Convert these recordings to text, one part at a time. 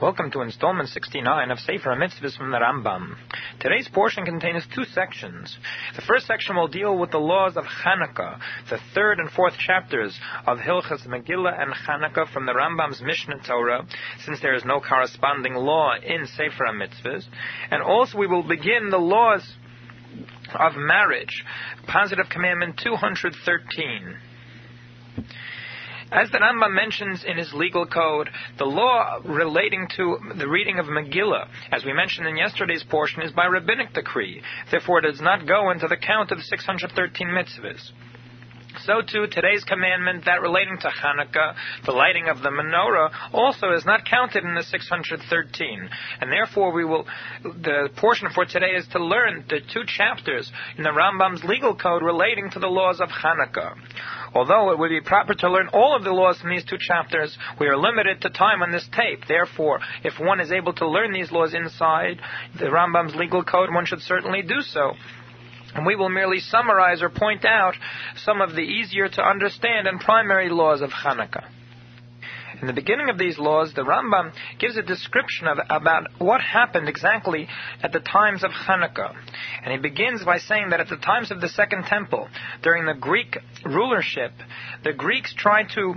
Welcome to installment 69 of Sefer HaMitzvahs from the Rambam. Today's portion contains two sections. The first section will deal with the laws of Chanukah, the third and fourth chapters of Hilchas Megillah and Chanukah from the Rambam's Mishnah Torah, since there is no corresponding law in Sefer HaMitzvahs. And also we will begin the laws of marriage, Positive Commandment 213. As the Rambam mentions in his legal code, the law relating to the reading of Megillah, as we mentioned in yesterday's portion, is by rabbinic decree. Therefore, it does not go into the count of the 613 mitzvahs. So too, today's commandment, that relating to Chanukah, the lighting of the menorah, also is not counted in the 613. And therefore, the portion for today is to learn the two chapters in the Rambam's legal code relating to the laws of Chanukah. Although it would be proper to learn all of the laws in these two chapters, we are limited to time on this tape. Therefore, if one is able to learn these laws inside the Rambam's legal code, one should certainly do so. And we will merely summarize or point out some of the easier to understand and primary laws of Chanukah. In the beginning of these laws, the Rambam gives a description about what happened exactly at the times of Chanukah. And he begins by saying that at the times of the Second Temple, during the Greek rulership, the Greeks tried to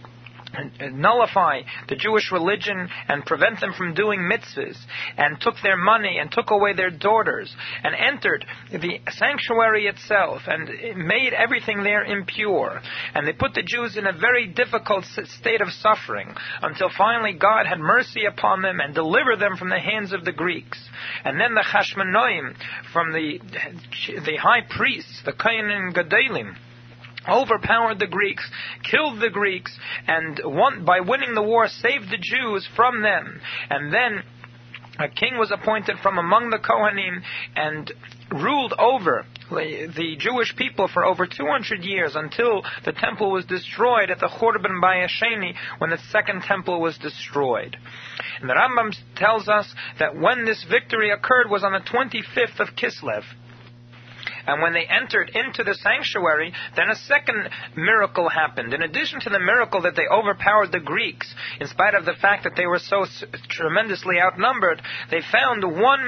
nullify the Jewish religion and prevent them from doing mitzvahs, and took their money and took away their daughters and entered the sanctuary itself and made everything there impure. And they put the Jews in a very difficult state of suffering until finally God had mercy upon them and delivered them from the hands of the Greeks. And then the Chashmonaim, from the high priests, the Kohanim Gedolim, overpowered the Greeks, killed the Greeks, and by winning the war saved the Jews from them. And then a king was appointed from among the Kohanim and ruled over the Jewish people for over 200 years until the temple was destroyed at the Churban Bayesheni, when the second temple was destroyed. And the Rambam tells us that when this victory occurred was on the 25th of Kislev. And when they entered into the sanctuary, then a second miracle happened. In addition to the miracle that they overpowered the Greeks, in spite of the fact that they were so tremendously outnumbered, they found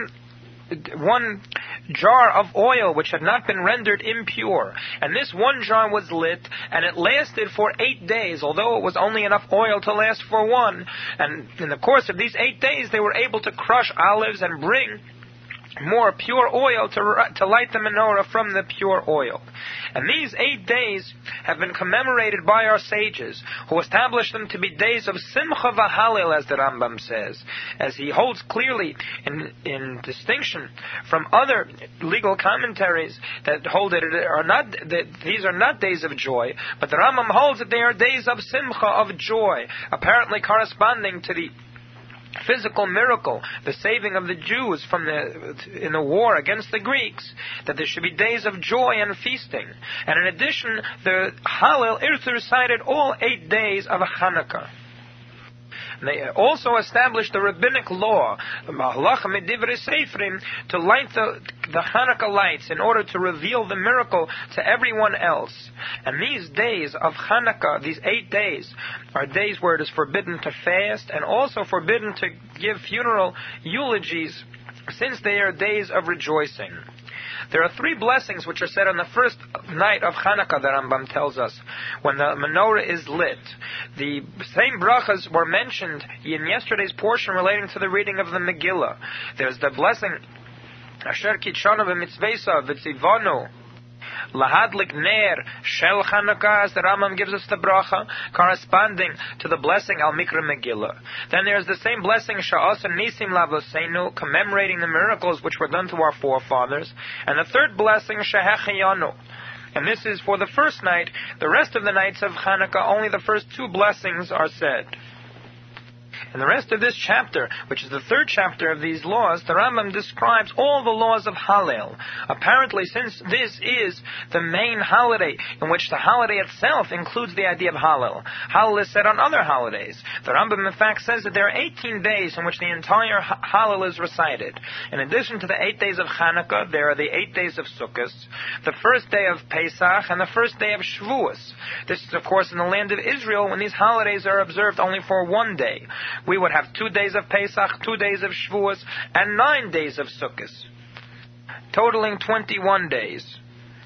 one jar of oil which had not been rendered impure. And this one jar was lit, and it lasted for 8 days, although it was only enough oil to last for one. And in the course of these 8 days, they were able to crush olives and bring more pure oil to light the menorah from the pure oil. And these 8 days have been commemorated by our sages, who established them to be days of Simcha v'Halel, as the Rambam says, as he holds clearly in distinction from other legal commentaries that hold that these are not days of joy, but the Rambam holds that they are days of Simcha, of joy, apparently corresponding to the physical miracle, the saving of the Jews in the war against the Greeks, that there should be days of joy and feasting. And in addition, the Hallel is recited all 8 days of Chanukah. They also established the rabbinic law, to light the Hanukkah lights in order to reveal the miracle to everyone else. And these days of Hanukkah, these 8 days, are days where it is forbidden to fast and also forbidden to give funeral eulogies, since they are days of rejoicing. There are 3 blessings which are said on the first night of Chanukah, the Rambam tells us, when the menorah is lit. The same brachas were mentioned in yesterday's portion relating to the reading of the Megillah. There's the blessing, Asher kitshanu v'mitzvesa v'tzivanu lahadlik ner shel Chanukah, as the Rambam gives us the bracha, corresponding to the blessing al mikra Megillah. Then there's the same blessing sha'asa nisim lavoseinu, commemorating the miracles which were done to our forefathers. And the third blessing shehechiyanu. And this is for the first night. The rest of the nights of Chanukah, only the first 2 blessings are said. In the rest of this chapter, which is the third chapter of these laws, the Rambam describes all the laws of Hallel. Apparently, since this is the main holiday, in which the holiday itself includes the idea of Hallel. Hallel is said on other holidays. The Rambam, in fact, says that there are 18 days in which the entire Hallel is recited. In addition to the 8 days of Chanukah, there are the 8 days of Sukkot, the first day of Pesach, and the first day of Shavuos. This is, of course, in the land of Israel, when these holidays are observed only for 1 day. we would have 2 days of Pesach, 2 days of Shavuos, and 9 days of Sukkot, totaling 21 days.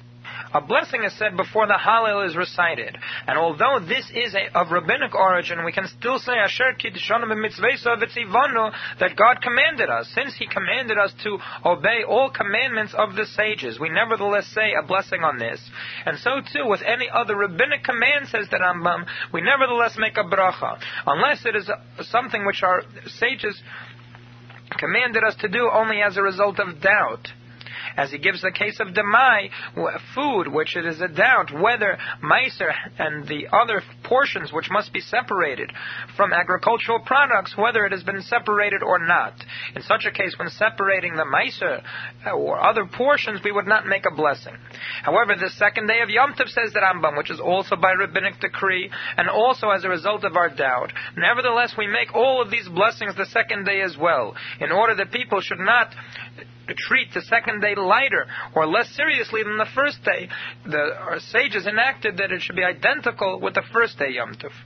A blessing is said before the Hallel is recited. And although this is of rabbinic origin, we can still say Asher Kiddushanim b'mitzvesa v'tzivanu, that God commanded us. Since He commanded us to obey all commandments of the sages, we nevertheless say a blessing on this. And so too with any other rabbinic command, says the Rambam, we nevertheless make a bracha, unless it is something which our sages commanded us to do only as a result of doubt. As he gives the case of demai, food, which it is a doubt whether meiser and the other portions which must be separated from agricultural products, whether it has been separated or not. In such a case, when separating the meiser or other portions, we would not make a blessing. However, the second day of Yom Tov, says the Rambam, which is also by rabbinic decree, and also as a result of our doubt, nevertheless we make all of these blessings the second day as well, in order that people should not treat the second day lighter or less seriously than the first day. Our sages enacted that it should be identical with the first day Yom Tov.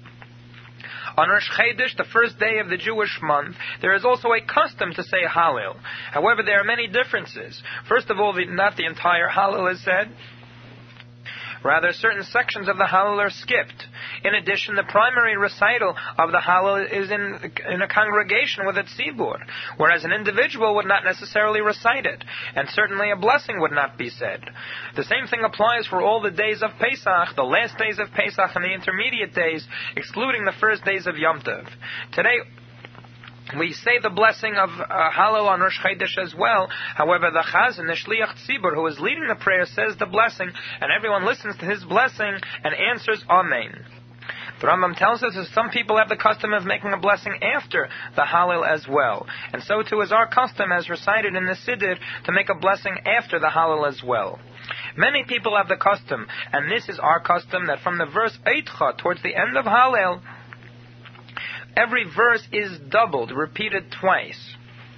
On Rosh Chodesh, the first day of the Jewish month, there is also a custom to say Hallel. However, there are many differences. First of all, not the entire Hallel is said. Rather, certain sections of the Hallel are skipped. In addition, the primary recital of the Hallel is in a congregation with a tzibur, whereas an individual would not necessarily recite it, and certainly a blessing would not be said. The same thing applies for all the days of Pesach, the last days of Pesach and the intermediate days, excluding the first days of Yom Tov. Today, we say the blessing of Hallel on Rosh Chodesh as well. However, the Chazan, the Shliach Tzibur, who is leading the prayer, says the blessing, and everyone listens to his blessing and answers Amen. The Rambam tells us that some people have the custom of making a blessing after the Hallel as well. And so too is our custom, as recited in the Siddur, to make a blessing after the Hallel as well. Many people have the custom, and this is our custom, that from the verse Eitcha towards the end of Hallel, every verse is doubled, repeated twice.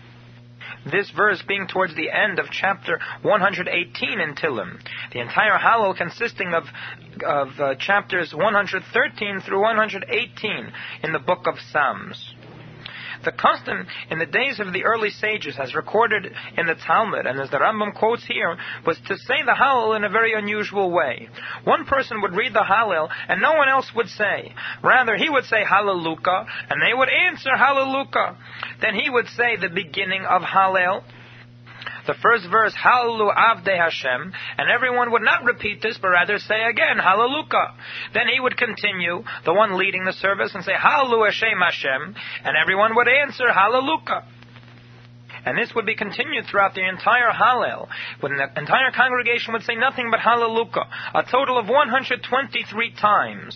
This verse being towards the end of chapter 118 in Tehillim. The entire Hallel consisting of chapters 113 through 118 in the book of Psalms. The custom in the days of the early sages, as recorded in the Talmud, and as the Rambam quotes here, was to say the Hallel in a very unusual way. One person would read the Hallel, and no one else would say. Rather, he would say Hallelujah, and they would answer Hallelujah. Then he would say the beginning of Hallel, the first verse, Hallelu Avdei Hashem, and everyone would not repeat this, but rather say again, Hallelujah. Then he would continue, the one leading the service, and say, Hallelu Hashem, and everyone would answer, Hallelujah. And this would be continued throughout the entire Hallel, when the entire congregation would say nothing but Hallelujah, a total of 123 times.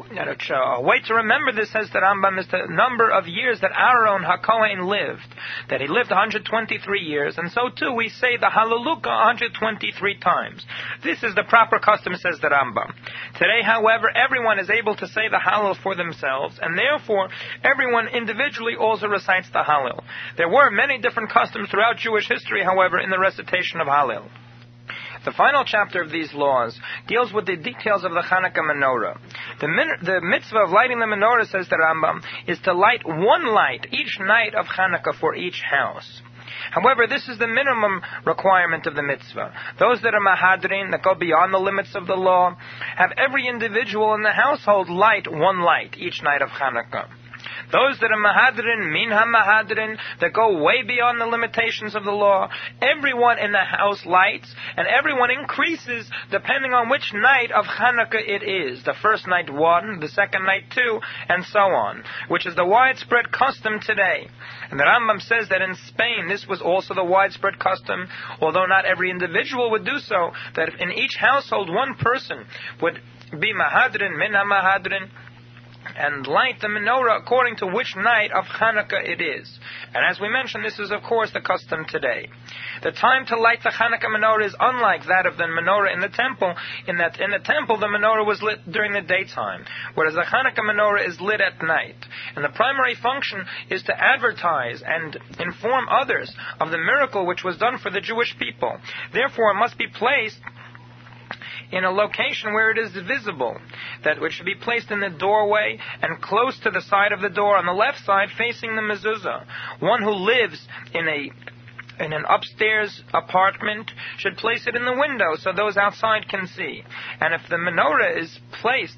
A way to remember this, says the Rambam, is the number of years that Aaron HaKohen lived, that he lived 123 years, and so too we say the Hallelujah 123 times. This is the proper custom, says the Rambam. Today, however, everyone is able to say the Hallel for themselves, and therefore everyone individually also recites the Hallel. There were many different customs throughout Jewish history, however, in the recitation of Hallel. The final chapter of these laws deals with the details of the Hanukkah menorah. The mitzvah of lighting the menorah, says the Rambam, is to light one light each night of Hanukkah for each house. However, this is the minimum requirement of the mitzvah. Those that are mahadrin, that go beyond the limits of the law, have every individual in the household light one light each night of Hanukkah. Those that are mahadrin, min ha-mahadrin, that go way beyond the limitations of the law, everyone in the house lights, and everyone increases depending on which night of Hanukkah it is. The first night 1, the second night 2, and so on, which is the widespread custom today. And the Rambam says that in Spain this was also the widespread custom, although not every individual would do so, that in each household one person would be mahadrin, min ha-mahadrin, and light the menorah according to which night of Hanukkah it is. And as we mentioned, this is of course the custom today. The time to light the Hanukkah menorah is unlike that of the menorah in the temple, in that in the temple the menorah was lit during the daytime, whereas the Hanukkah menorah is lit at night. And the primary function is to advertise and inform others of the miracle which was done for the Jewish people. Therefore, it must be placed in a location where it is visible, that which should be placed in the doorway and close to the side of the door on the left side facing the mezuzah. One who lives in an upstairs apartment should place it in the window so those outside can see. And if the menorah is placed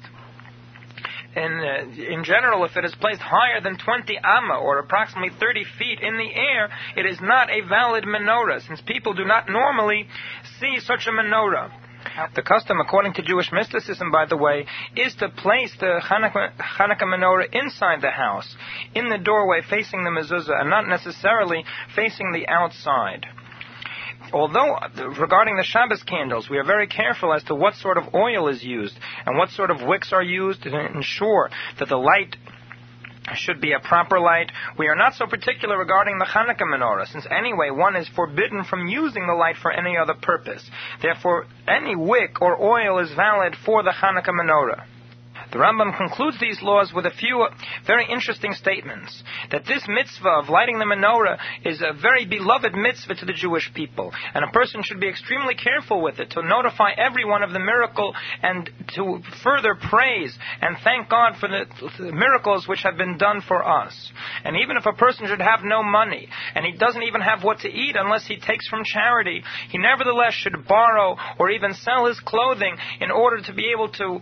in general, if it is placed higher than 20 amma, or approximately 30 feet in the air, it is not a valid menorah, since people do not normally see such a menorah. The custom, according to Jewish mysticism, by the way, is to place the Hanukkah menorah inside the house, in the doorway facing the mezuzah, and not necessarily facing the outside. Although, regarding the Shabbos candles, we are very careful as to what sort of oil is used and what sort of wicks are used to ensure that the light should be a proper light. We are not so particular regarding the Hanukkah menorah, since anyway one is forbidden from using the light for any other purpose. Therefore, any wick or oil is valid for the Hanukkah menorah. The Rambam concludes these laws with a few very interesting statements, that this mitzvah of lighting the menorah is a very beloved mitzvah to the Jewish people, and a person should be extremely careful with it, to notify everyone of the miracle and to further praise and thank God for the miracles which have been done for us. And even if a person should have no money, and he doesn't even have what to eat unless he takes from charity, he nevertheless should borrow or even sell his clothing in order to be able to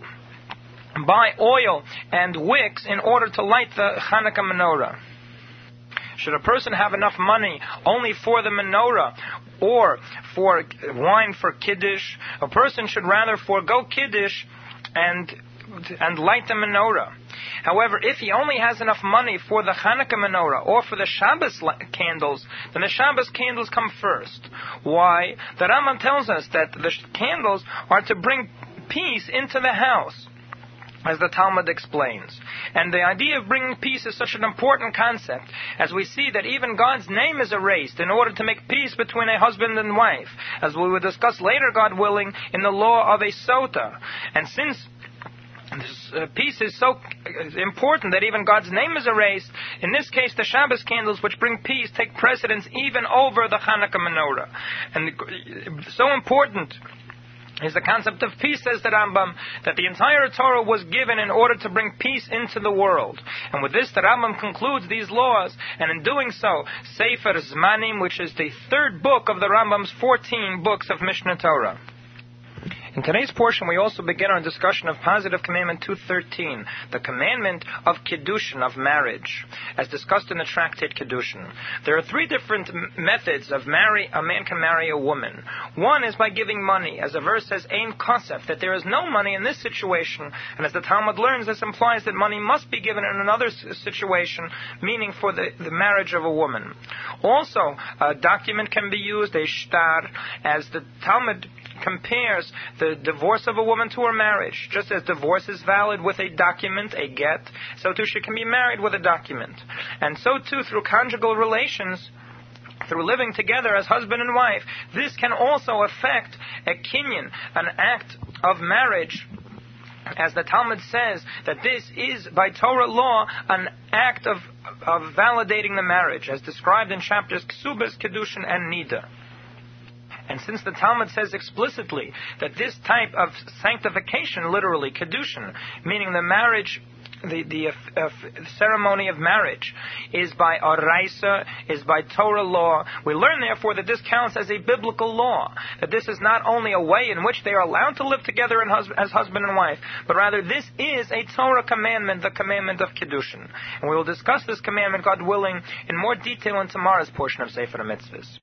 buy oil and wicks in order to light the Hanukkah menorah. Should a person have enough money only for the menorah or for wine for Kiddush, a person should rather forego Kiddush and light the menorah. However, if he only has enough money for the Hanukkah menorah or for the Shabbos candles, then the Shabbos candles come first. Why? The Rambam tells us that the candles are to bring peace into the house, as the Talmud explains. And the idea of bringing peace is such an important concept, as we see that even God's name is erased in order to make peace between a husband and wife, as we will discuss later, God willing, in the law of a sota. And since this peace is so important that even God's name is erased, in this case the Shabbos candles which bring peace take precedence even over the Hanukkah menorah. And so important is the concept of peace, says the Rambam, that the entire Torah was given in order to bring peace into the world. And with this, the Rambam concludes these laws, and in doing so, Sefer Zmanim, which is the third book of the Rambam's 14 books of Mishnah Torah. In today's portion, we also begin our discussion of Positive Commandment 213, the commandment of Kiddushin, of marriage, as discussed in the tractate Kiddushin. There are three different methods of a man can marry a woman. One is by giving money, as the verse says, Ein Kosef, that there is no money in this situation, and as the Talmud learns, this implies that money must be given in another situation, meaning for the marriage of a woman. Also, a document can be used, a shtar, as the Talmud compares the divorce of a woman to her marriage. Just as divorce is valid with a document, a get, so too she can be married with a document. And so too through conjugal relations, through living together as husband and wife, this can also affect a kinyan, an act of marriage, as the Talmud says that this is, by Torah law, an act of validating the marriage, as described in chapters Ksubas, Kedushin, and Nida. And since the Talmud says explicitly that this type of sanctification, literally Kedushin, meaning the marriage, the ceremony of marriage, is by Oraisa, is by Torah law, we learn therefore that this counts as a biblical law, that this is not only a way in which they are allowed to live together as husband and wife, but rather this is a Torah commandment, the commandment of Kiddushin. And we will discuss this commandment, God willing, in more detail in tomorrow's portion of Sefer HaMitzvahs.